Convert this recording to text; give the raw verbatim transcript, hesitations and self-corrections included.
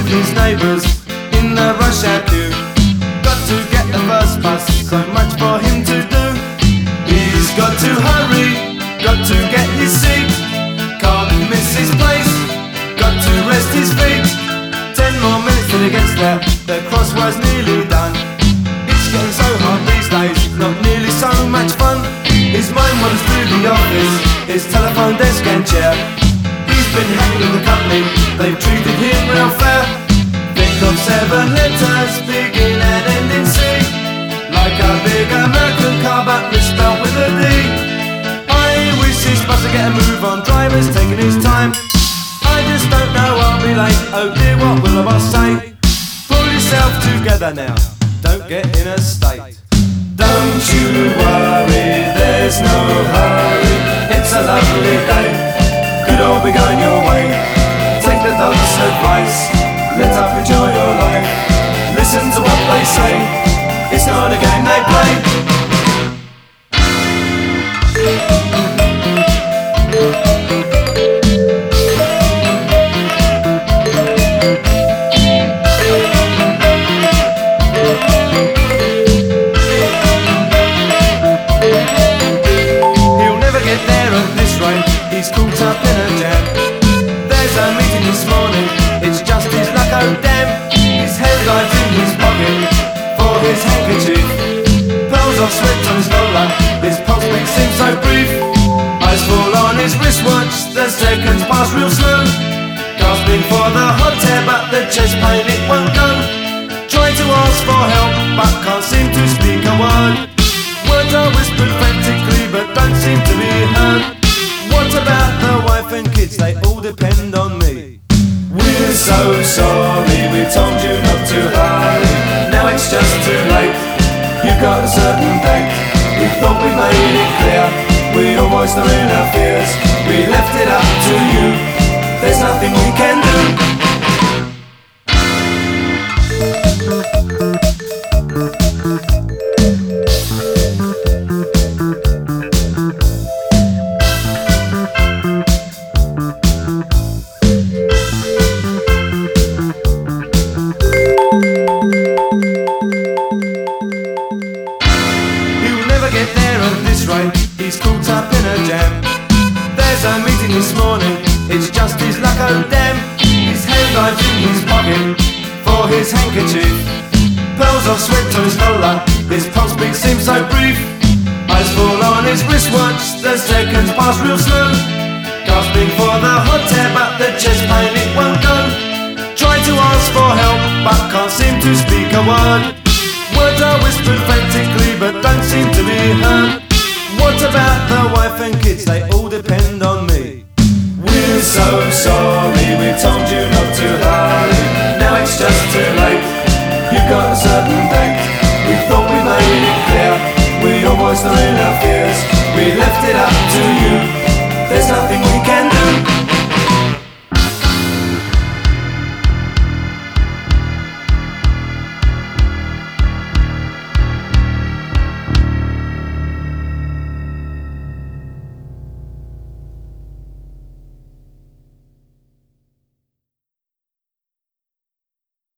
his neighbours in the rush hour queue. Got to get the first bus, so much for him to do. He's got to hurry, got to get his seat. Can't miss his place, got to rest his feet. Ten more minutes till he gets there, the crossword's nearly done. It's getting so hard these days, not nearly so much fun. His mind wanders through the office, his telephone desk and chair. He's been happy with the company, they've treated him real fair. Think of seven letters, begin and end in C, like a big American car but misspelled with a D. I wish this bus would get a move on, driver's taking his time. I just don't know, I'll be late, oh dear, what will the boss say? Pull yourself together now, don't get in a state. Don't you worry, there's no hurry, it's a lovely day, could all be going your way. Take the dog's advice, let up, enjoy your life. Listen to what they say, it's not a game they play. He's caught up in a jam. There's a meeting this morning, it's just his luck, oh damn. His headline's in his pocket for his handkerchief. Pearls of sweat on his collar, his pulse beat seems so brief. Eyes fall on his wristwatch, the seconds pass real slow. Gasping for the hot air, but the chest pain it won't go. Try to ask for help, but can't seem to speak a word. Words are whispered frantically, but don't seem to be heard. What about the wife and kids? They all depend on me. We're so sorry, we told you not to hurry. Now it's just too late, you've got a certain date. We thought we made it clear, we almost are in our fears. We left it up to you, there's nothing we can do. He's caught up in a jam. There's a meeting this morning, it's just his luck, oh damn. His headline's in his pocket for his handkerchief. Pearls of sweat on his collar, his pulse beat seems so brief. Eyes fall on his wristwatch, the seconds pass real slow. Gasping for the hot air, but the chest pain it won't go. Try to ask for help, but can't seem to speak a word. Words are whispered frantically, but don't seem to be heard. What about the wife and kids? They all depend on me. We're so sorry, we told you not to hurry. Now it's just too late, you've got a certain date. We thought we made it clear, we almost are in our fears. We left it up to you.